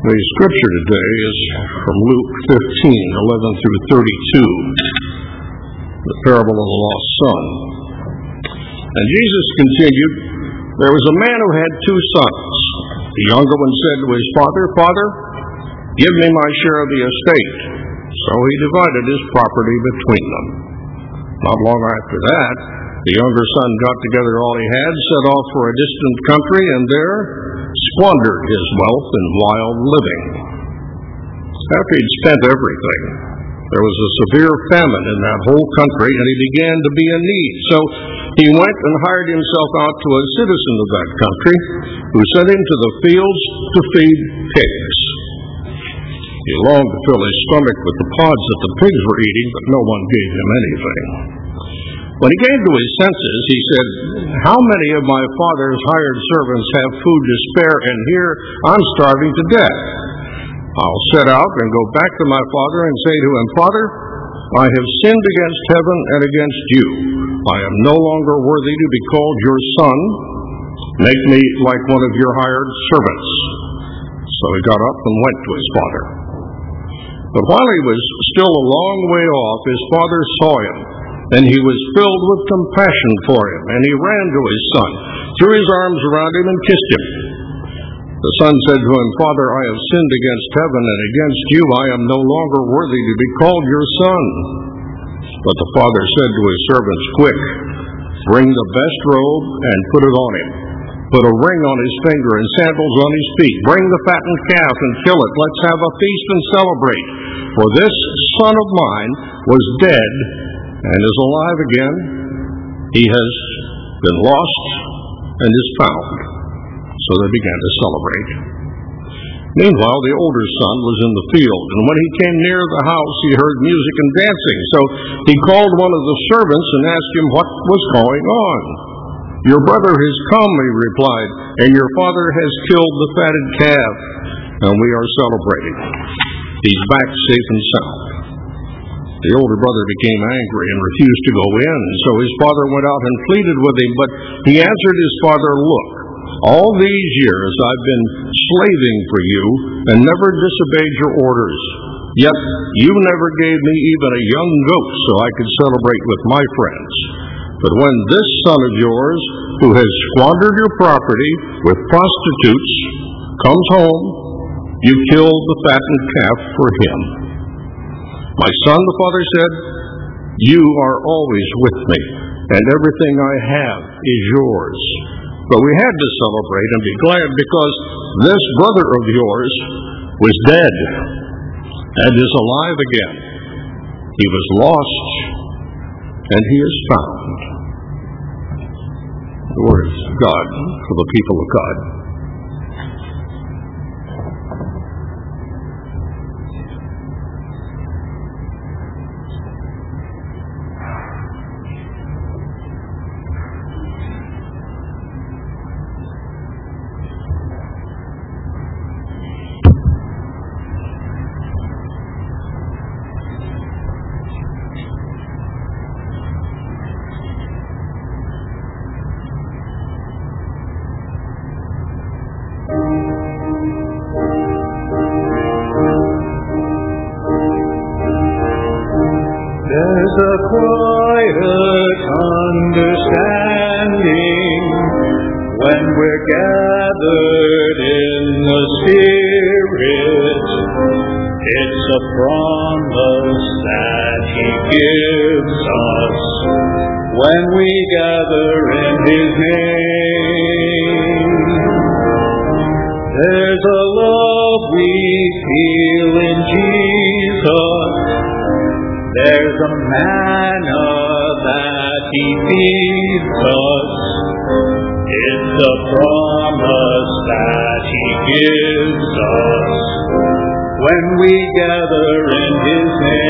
The scripture today is from Luke 15:11 through 32, the parable of the lost son. And Jesus continued, "There was a man who had 2 sons. The younger one said to his father, 'Father, give me my share of the estate.' So he divided his property between them. Not long after that, the younger son got together all he had, set off for a distant country, and there squandered his wealth in wild living. After he'd spent everything, there was a severe famine in that whole country, and he began to be in need. So he went and hired himself out to a citizen of that country, who sent him to the fields to feed pigs. He longed to fill his stomach with the pods that the pigs were eating, but no one gave him anything. When he came to his senses, he said, 'How many of my father's hired servants have food to spare, and here I'm starving to death? I'll set out and go back to my father and say to him, Father, I have sinned against heaven and against you. I am no longer worthy to be called your son. Make me like one of your hired servants.' So he got up and went to his father. But while he was still a long way off, his father saw him, and he was filled with compassion for him, and he ran to his son, threw his arms around him, and kissed him. The son said to him, Father, I have sinned against heaven and against you. I am no longer worthy to be called your son. But the father said to his servants, Quick, bring the best robe and put it on him. Put a ring on his finger and sandals on his feet. Bring the fattened calf and kill it. Let's have a feast and celebrate. For this son of mine was dead and is alive again. He has been lost and is found." So they began to celebrate. Meanwhile, the older son was in the field, and when he came near the house, he heard music and dancing. So he called one of the servants and asked him what was going on. "Your brother has come," he replied, "and your father has killed the fatted calf, and we are celebrating. He's back safe and sound." The older brother became angry and refused to go in, so his father went out and pleaded with him, but he answered his father, "Look, all these years I've been slaving for you and never disobeyed your orders. Yet you never gave me even a young goat so I could celebrate with my friends. But when this son of yours, who has squandered your property with prostitutes, comes home, you killed the fattened calf for him. My son," the father said, "you are always with me, and everything I have is yours. But we had to celebrate and be glad because this brother of yours was dead and is alive again. He was lost and he is found." The word of God for the people of God. There's a quiet understanding when we're gathered in the Spirit. It's a promise that He gives us when we gather in His name. There's a love we feel in Jesus. There's a manna that He feeds us. It's a promise that He gives us when we gather in His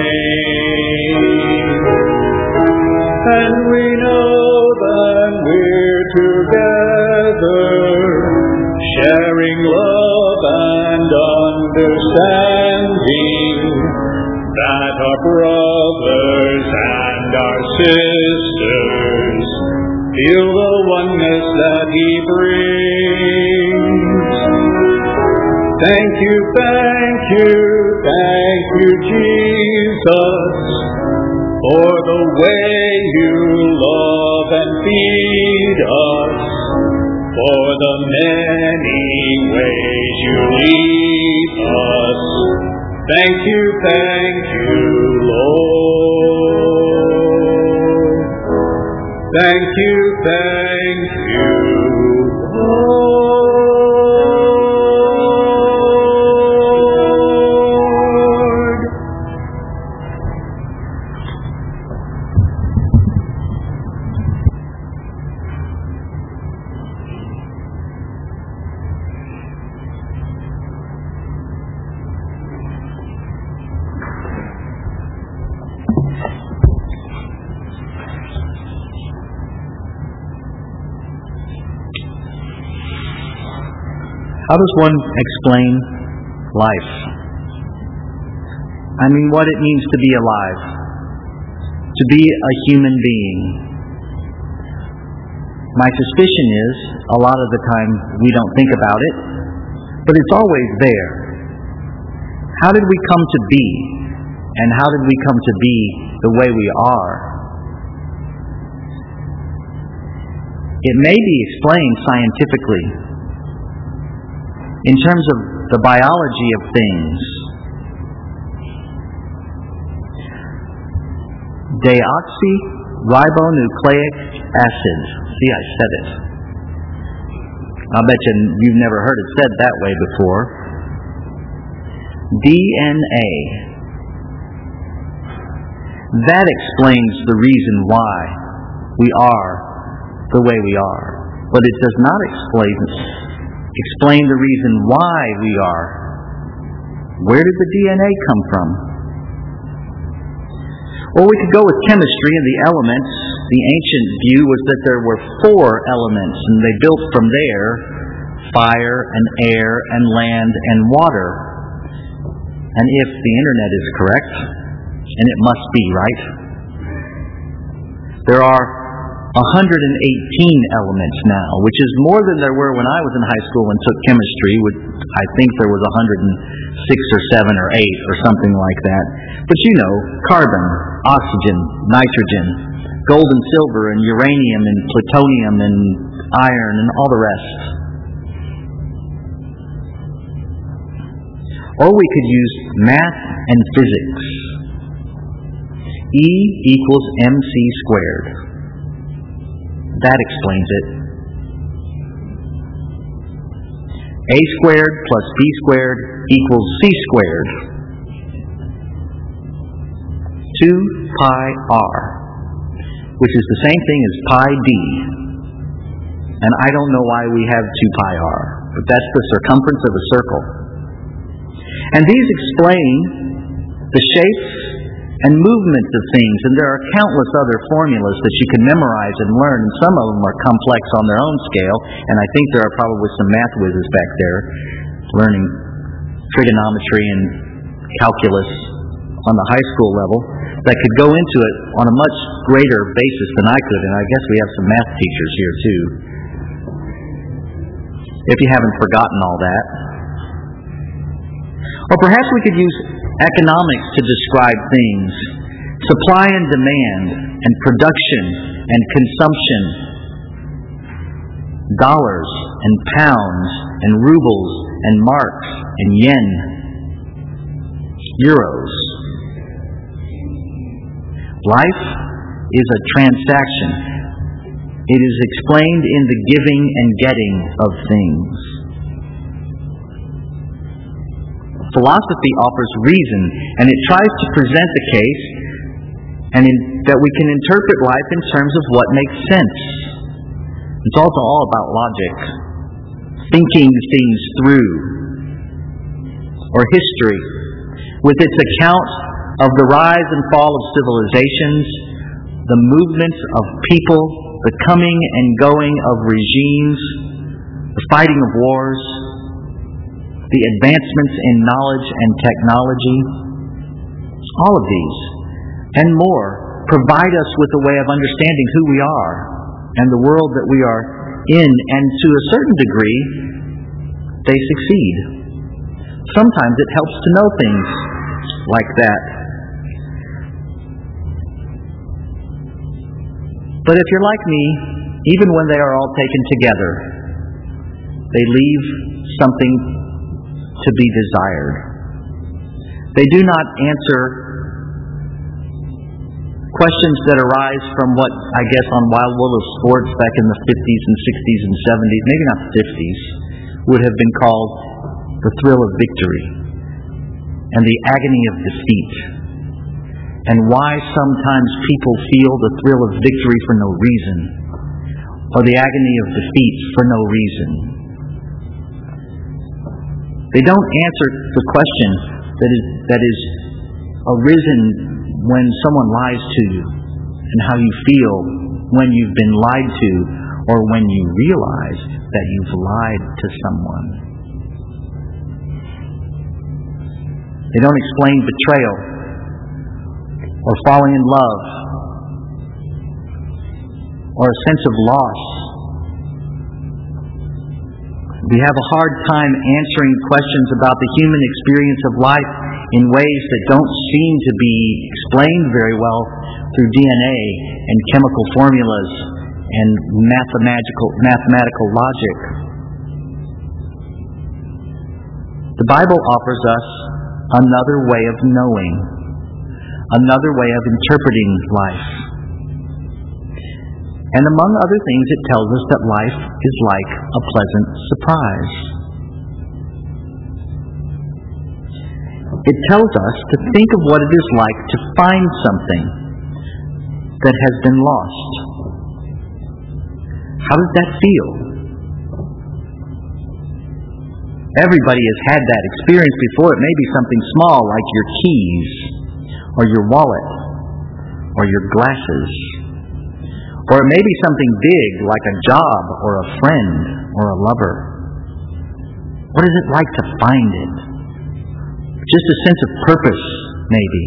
name. And we know that we're together, sharing love and understanding, that our brothers and our sisters feel the oneness that He brings. Thank you, Jesus, for the way you love and feed us, for the many ways you lead us. Thank you, Lord. Thank you, Lord. How does one explain life? I mean, what it means to be alive, to be a human being. My suspicion is, a lot of the time, we don't think about it, but it's always there. How did we come to be? And how did we come to be the way we are? It may be explained scientifically, in terms of the biology of things. Deoxyribonucleic acid. See, I said it. I'll bet you've never heard it said that way before. DNA. That explains the reason why we are the way we are. But it does not explain the reason why we are. Where did the DNA come from? Well, we could go with chemistry and the elements. The ancient view was that there were 4 elements, and they built from there: fire and air and land and water. And if the internet is correct, and it must be, right? There are 118 elements now, which is more than there were when I was in high school and took chemistry. I think there was 106 or 7 or 8 or something like that. But you know, carbon, oxygen, nitrogen, gold and silver and uranium and plutonium and iron and all the rest. Or we could use math and physics. E equals mc squared. That explains it. A squared plus B squared equals C squared. 2 pi r, which is the same thing as pi d. And I don't know why we have 2 pi r, but that's the circumference of a circle. And these explain the shapes and movements of things, and there are countless other formulas that you can memorize and learn, and some of them are complex on their own scale, and I think there are probably some math whizzes back there learning trigonometry and calculus on the high school level that could go into it on a much greater basis than I could, and I guess we have some math teachers here too, if you haven't forgotten all that. Or perhaps we could use economics to describe things: supply and demand, and production and consumption, dollars and pounds and rubles and marks and yen, euros. Life is a transaction. It is explained in the giving and getting of things. Philosophy offers reason, and it tries to present the case that we can interpret life in terms of what makes sense. It's also all about logic, thinking things through. Or history, with its account of the rise and fall of civilizations, the movements of people, the coming and going of regimes, the fighting of wars, the advancements in knowledge and technology. All of these and more provide us with a way of understanding who we are and the world that we are in, and to a certain degree, they succeed. sometimes it helps to know things like that. But if you're like me, even when they are all taken together, they leave something to be desired. They do not answer questions that arise from what, I guess, on Wild World of Sports back in the 50s and 60s and 70s, maybe not the 50s, would have been called the thrill of victory and the agony of defeat, and why sometimes people feel the thrill of victory for no reason, or the agony of defeat for no reason. They don't answer the question that is arisen when someone lies to you, and how you feel when you've been lied to, or when you realize that you've lied to someone. They don't explain betrayal or falling in love or a sense of loss. We have a hard time answering questions about the human experience of life in ways that don't seem to be explained very well through DNA and chemical formulas and mathematical logic. The Bible offers us another way of knowing, another way of interpreting life. And among other things, it tells us that life is like a pleasant surprise. It tells us to think of what it is like to find something that has been lost. How does that feel? Everybody has had that experience before. It may be something small like your keys, or your wallet, or your glasses. Or it may be something big like a job, or a friend, or a lover. What is it like to find it? Just a sense of purpose, maybe.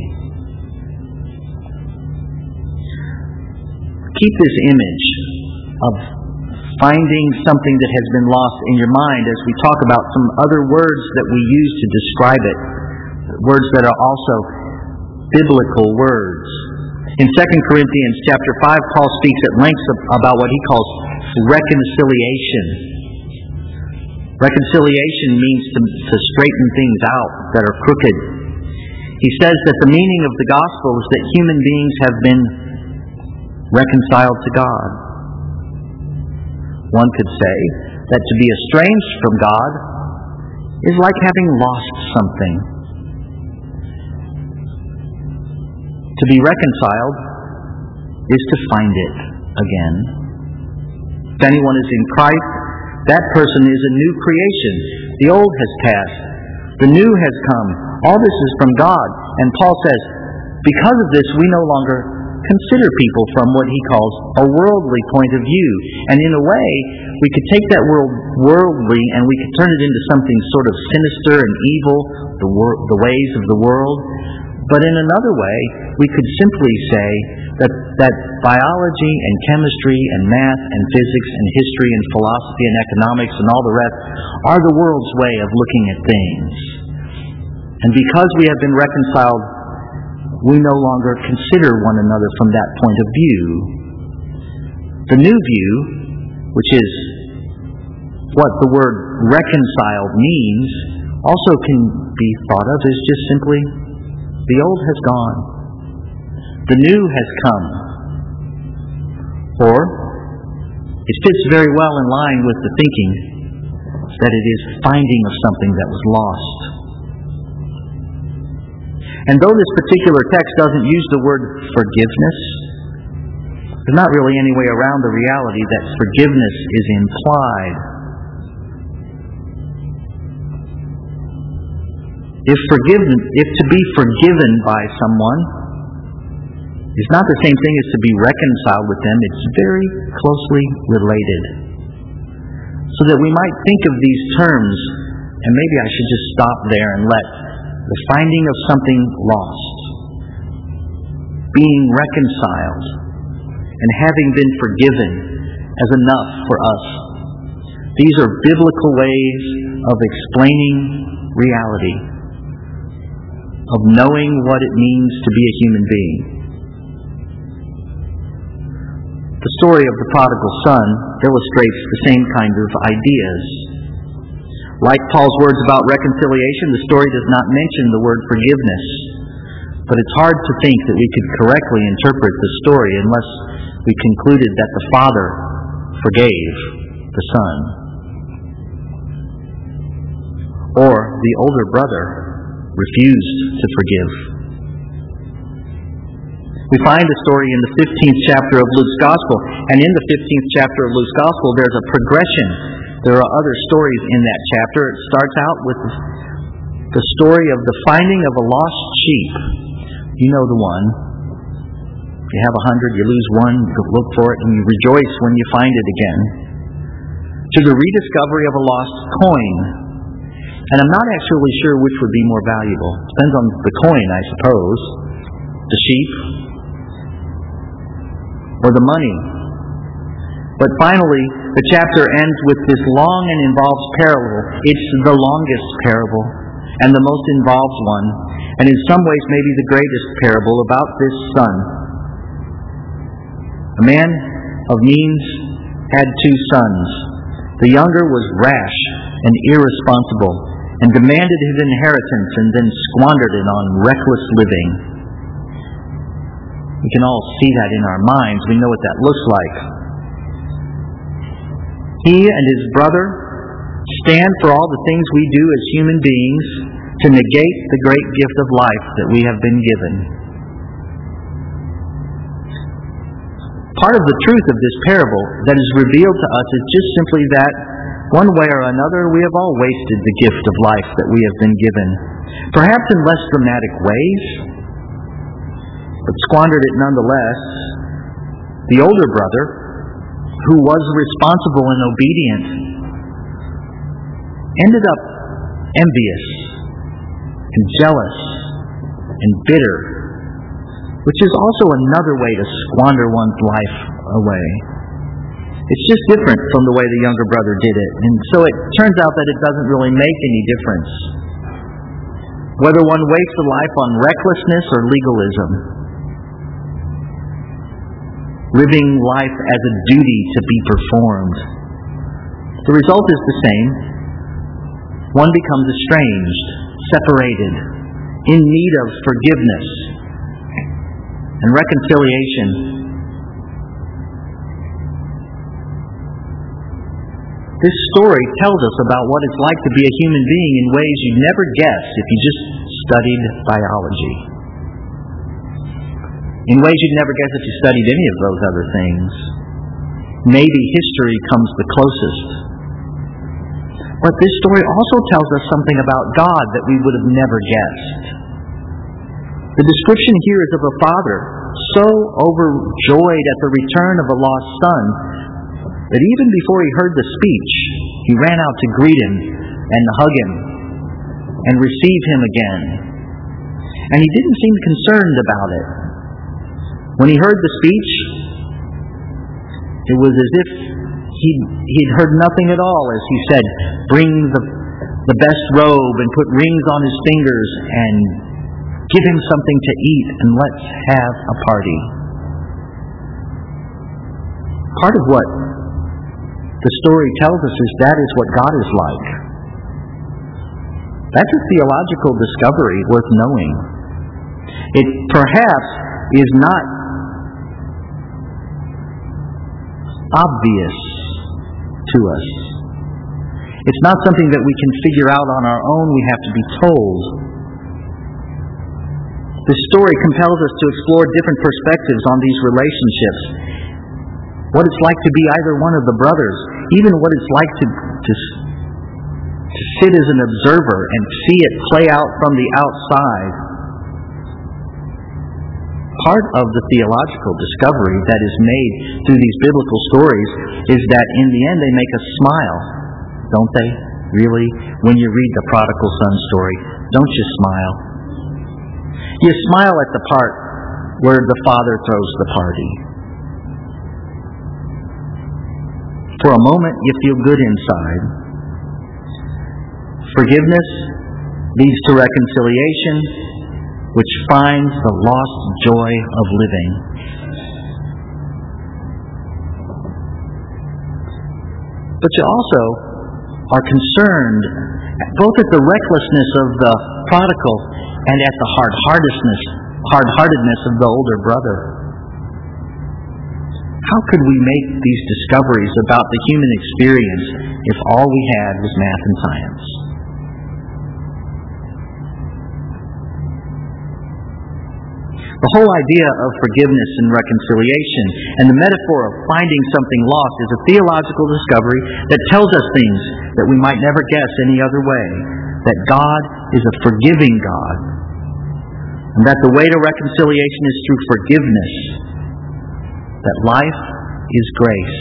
Keep this image of finding something that has been lost in your mind as we talk about some other words that we use to describe it. Words that are also biblical words. In 2 Corinthians chapter 5, Paul speaks at length about what he calls reconciliation. Reconciliation means to straighten things out that are crooked. He says that the meaning of the gospel is that human beings have been reconciled to God. One could say that to be estranged from God is like having lost something. To be reconciled is to find it again. If anyone is in Christ, that person is a new creation. The old has passed. The new has come. All this is from God. And Paul says, because of this, we no longer consider people from what he calls a worldly point of view. And in a way, we could take that word worldly and we could turn it into something sort of sinister and evil, the ways of the world. But in another way, we could simply say that biology and chemistry and math and physics and history and philosophy and economics and all the rest are the world's way of looking at things. And because we have been reconciled, we no longer consider one another from that point of view. The new view, which is what the word reconciled means, also can be thought of as just simply the old has gone. The new has come. Or, it fits very well in line with the thinking that it is finding of something that was lost. And though this particular text doesn't use the word forgiveness, there's not really any way around the reality that forgiveness is implied. If to be forgiven by someone is not the same thing as to be reconciled with them, it's very closely related. So that we might think of these terms, and maybe I should just stop there and let the finding of something lost, being reconciled, and having been forgiven as enough for us. These are biblical ways of explaining reality of knowing what it means to be a human being. The story of the prodigal son illustrates the same kind of ideas. Like Paul's words about reconciliation, the story does not mention the word forgiveness. But it's hard to think that we could correctly interpret the story unless we concluded that the father forgave the son. Or the older brother refused to forgive. We find the story in the 15th chapter of Luke's Gospel. And in the 15th chapter of Luke's Gospel, there's a progression. There are other stories in that chapter. It starts out with the story of the finding of a lost sheep. You know the one. You have 100, you lose one, you look for it, and you rejoice when you find it again. To the rediscovery of a lost coin. And I'm not actually sure which would be more valuable. Depends on the coin, I suppose. The sheep or the money. But finally, the chapter ends with this long and involved parable. It's the longest parable and the most involved one, and in some ways maybe the greatest parable about this son. A man of means had two sons. The younger was rash and irresponsible and demanded his inheritance and then squandered it on reckless living. We can all see that in our minds. We know what that looks like. He and his brother stand for all the things we do as human beings to negate the great gift of life that we have been given. Part of the truth of this parable that is revealed to us is just simply that, one way or another, we have all wasted the gift of life that we have been given. Perhaps in less dramatic ways, but squandered it nonetheless. The older brother, who was responsible and obedient, ended up envious and jealous and bitter, which is also another way to squander one's life away. It's just different from the way the younger brother did it, and so it turns out that it doesn't really make any difference whether one wastes a life on recklessness or legalism. Living life as a duty to be performed. The result is the same. One becomes estranged, separated, in need of forgiveness and reconciliation. This story tells us about what it's like to be a human being in ways you'd never guess if you just studied biology. In ways you'd never guess if you studied any of those other things. Maybe history comes the closest. But this story also tells us something about God that we would have never guessed. The description here is of a father so overjoyed at the return of a lost son that even before he heard the speech, he ran out to greet him and hug him and receive him again. And he didn't seem concerned about it. When he heard the speech, it was as if he'd heard nothing at all as he said, "Bring the best robe and put rings on his fingers and give him something to eat and let's have a party." Part of what the story tells us is that is what God is like. That's a theological discovery worth knowing. It perhaps is not obvious to us. It's not something that we can figure out on our own. We have to be told. This story compels us to explore different perspectives on these relationships. What it's like to be either one of the brothers, even what it's like to sit as an observer and see it play out from the outside. Part of the theological discovery that is made through these biblical stories is that in the end they make us smile, don't they? Really? When you read the prodigal son story, don't you smile? You smile at the part where the father throws the party. For a moment you feel good inside. Forgiveness leads to reconciliation, which finds the lost joy of living. But you also are concerned both at the recklessness of the prodigal and at the hard-heartedness of the older brother. How could we make these discoveries about the human experience if all we had was math and science? The whole idea of forgiveness and reconciliation and the metaphor of finding something lost is a theological discovery that tells us things that we might never guess any other way. That God is a forgiving God. And that the way to reconciliation is through forgiveness. That life is grace.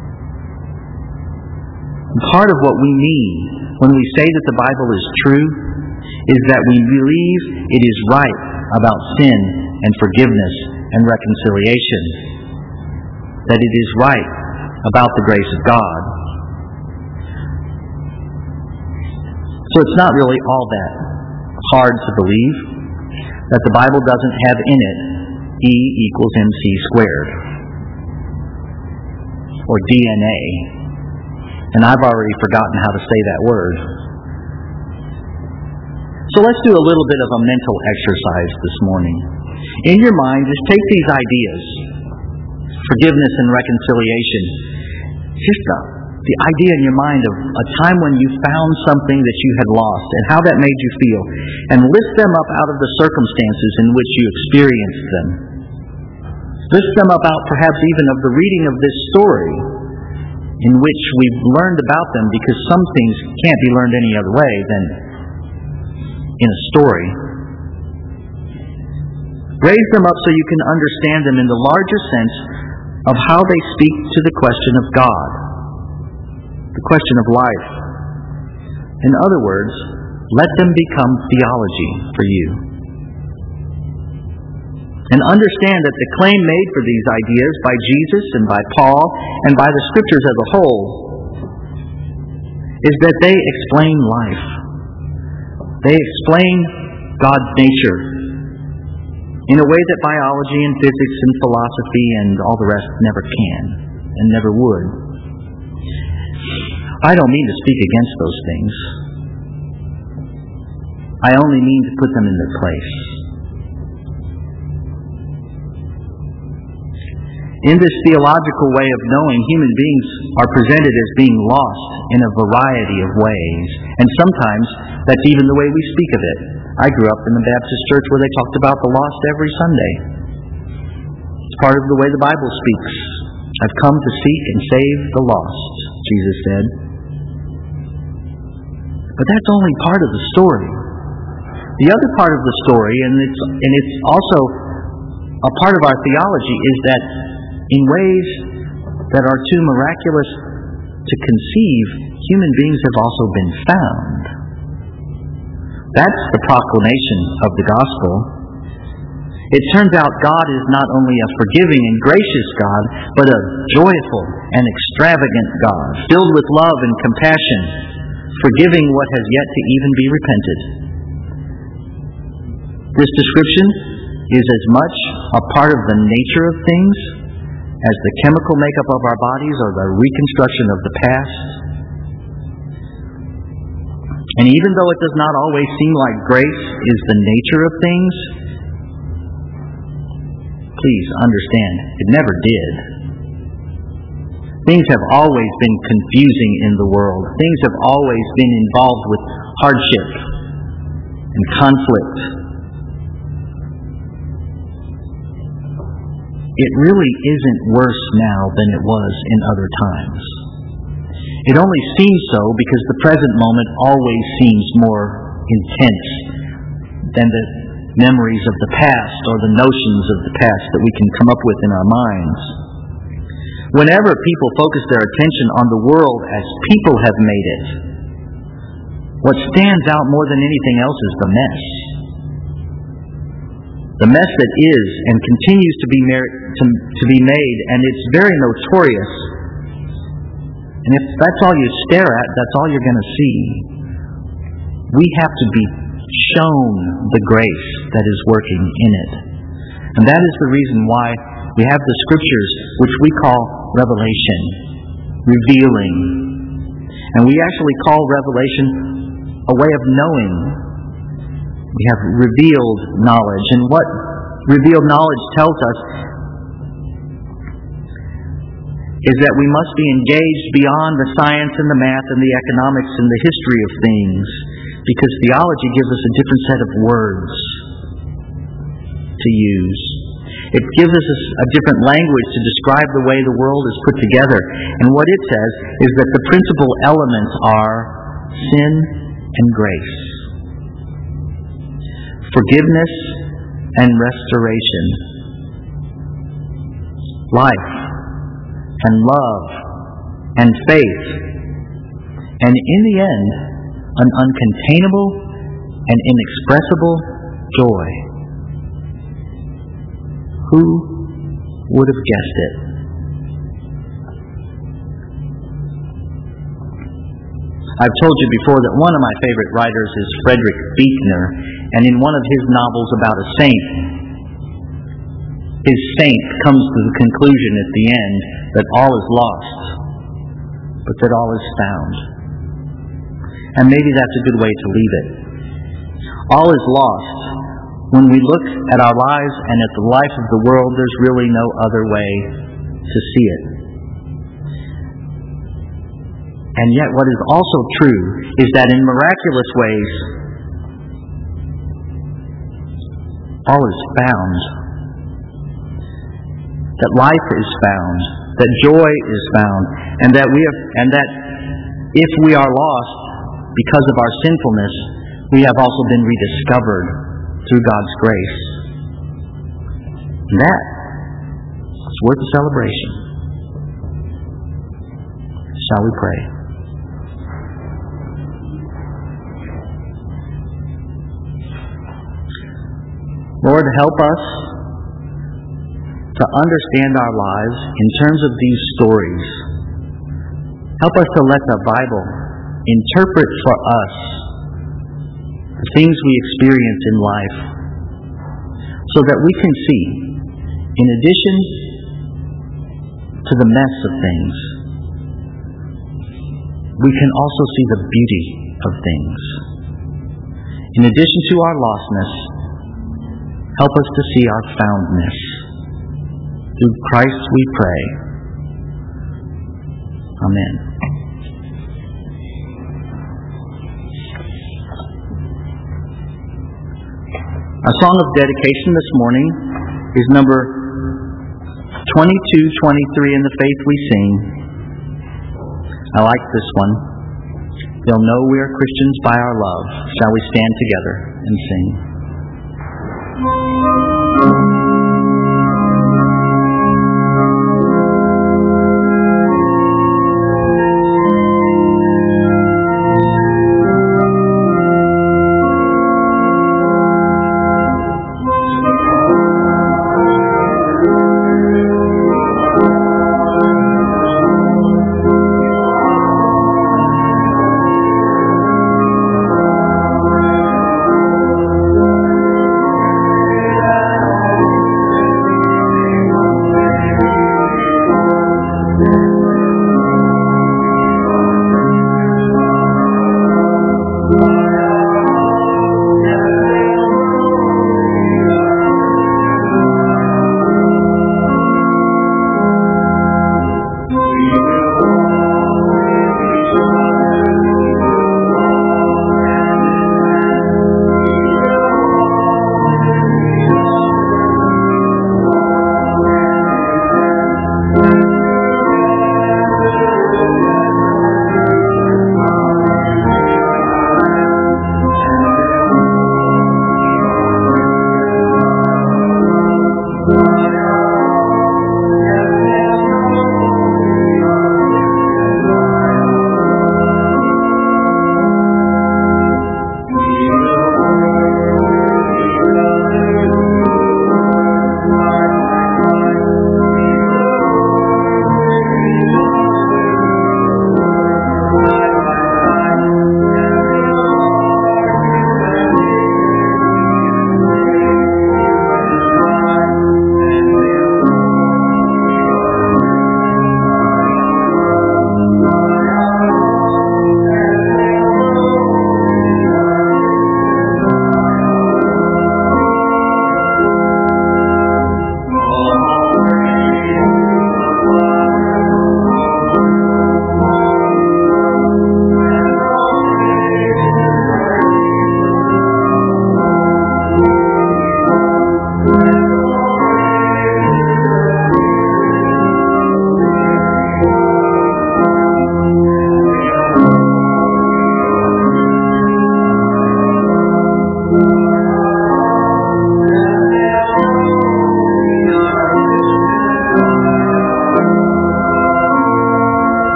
And part of what we mean when we say that the Bible is true is that we believe it is right about sin and forgiveness and reconciliation. That it is right about the grace of God. So it's not really all that hard to believe that the Bible doesn't have in it E equals MC squared. Or DNA. And I've already forgotten how to say that word. So let's do a little bit of a mental exercise this morning. In your mind, just take these ideas, forgiveness and reconciliation, just the idea in your mind of a time when you found something that you had lost and how that made you feel, and list them up out of the circumstances in which you experienced them. List them up out perhaps even of the reading of this story in which we've learned about them, because some things can't be learned any other way than in a story. Raise them up so you can understand them in the larger sense of how they speak to the question of God, the question of life. In other words, let them become theology for you. And understand that the claim made for these ideas by Jesus and by Paul and by the Scriptures as a whole is that they explain life. They explain God's nature in a way that biology and physics and philosophy and all the rest never can and never would. I don't mean to speak against those things. I only mean to put them in their place. In this theological way of knowing, human beings are presented as being lost in a variety of ways. And sometimes that's even the way we speak of it. I grew up in the Baptist church where they talked about the lost every Sunday. It's part of the way the Bible speaks. I've come to seek and save the lost, Jesus said. But that's only part of the story. The other part of the story, and it's also a part of our theology, is that in ways that are too miraculous to conceive, human beings have also been found. That's the proclamation of the gospel. It turns out God is not only a forgiving and gracious God, but a joyful and extravagant God, filled with love and compassion, forgiving what has yet to even be repented. This description is as much a part of the nature of things as the chemical makeup of our bodies or the reconstruction of the past. And even though it does not always seem like grace is the nature of things, please understand, it never did. Things have always been confusing in the world. Things have always been involved with hardship and conflict. It really isn't worse now than it was in other times. It only seems so because the present moment always seems more intense than the memories of the past or the notions of the past that we can come up with in our minds. Whenever people focus their attention on the world as people have made it, what stands out more than anything else is the mess. The mess that is and continues to be made, and it's very notorious. And if that's all you stare at, that's all you're going to see. We have to be shown the grace that is working in it. And that is the reason why we have the Scriptures, which we call revelation, revealing. And we actually call revelation a way of knowing. We have revealed knowledge. And what revealed knowledge tells us is that we must be engaged beyond the science and the math and the economics and the history of things, because theology gives us a different set of words to use. It gives us a different language to describe the way the world is put together. And what it says is that the principal elements are sin and grace, forgiveness and restoration, life and love and faith, and in the end, an uncontainable and inexpressible joy. Who would have guessed it? I've told you before that one of my favorite writers is Frederick Buechner, and in one of his novels about a saint, his saint comes to the conclusion at the end that all is lost, but that all is found. And maybe that's a good way to leave it. All is lost. When we look at our lives and at the life of the world, there's really no other way to see it. And yet what is also true is that in miraculous ways, all is found. That life is found, that joy is found, and that if we are lost because of our sinfulness, we have also been rediscovered through God's grace. And that is worth a celebration. Shall we pray? Lord, help us to understand our lives in terms of these stories. Help us to let the Bible interpret for us the things we experience in life, so that we can see, in addition to the mess of things, we can also see the beauty of things. In addition to our lostness, help us to see our foundness. Through Christ we pray. Amen. Our song of dedication this morning is number 2223 in the Faith We Sing. I like this one. They'll know we are Christians by our love. Shall we stand together and sing?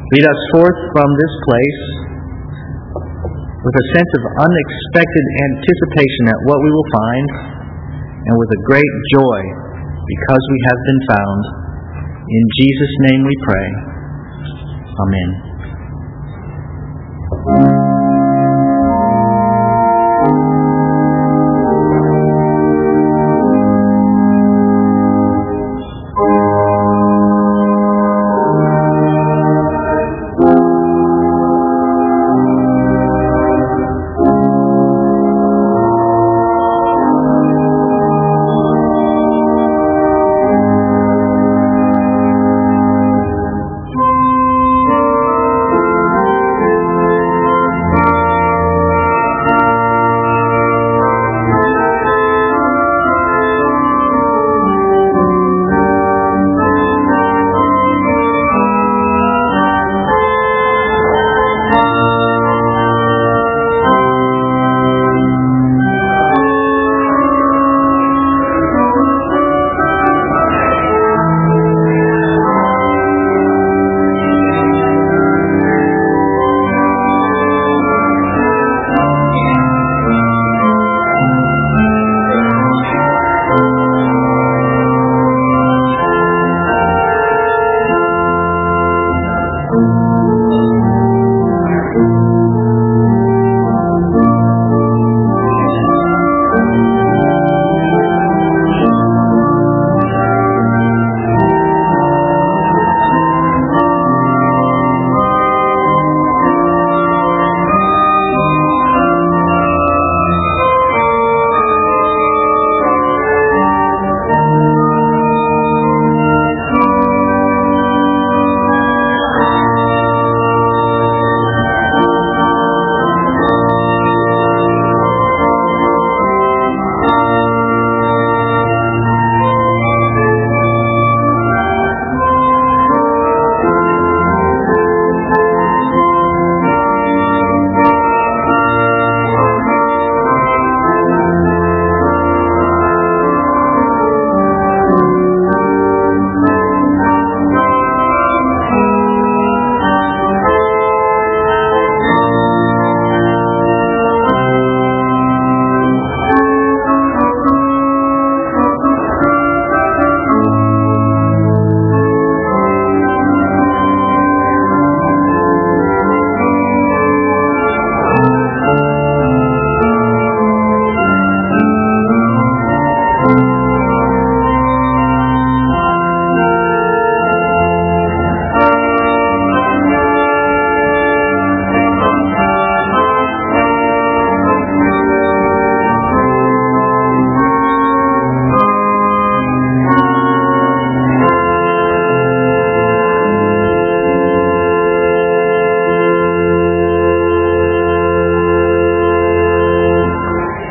Lead us forth from this place with a sense of unexpected anticipation at what we will find, and with a great joy because we have been found. In Jesus' name we pray. Amen.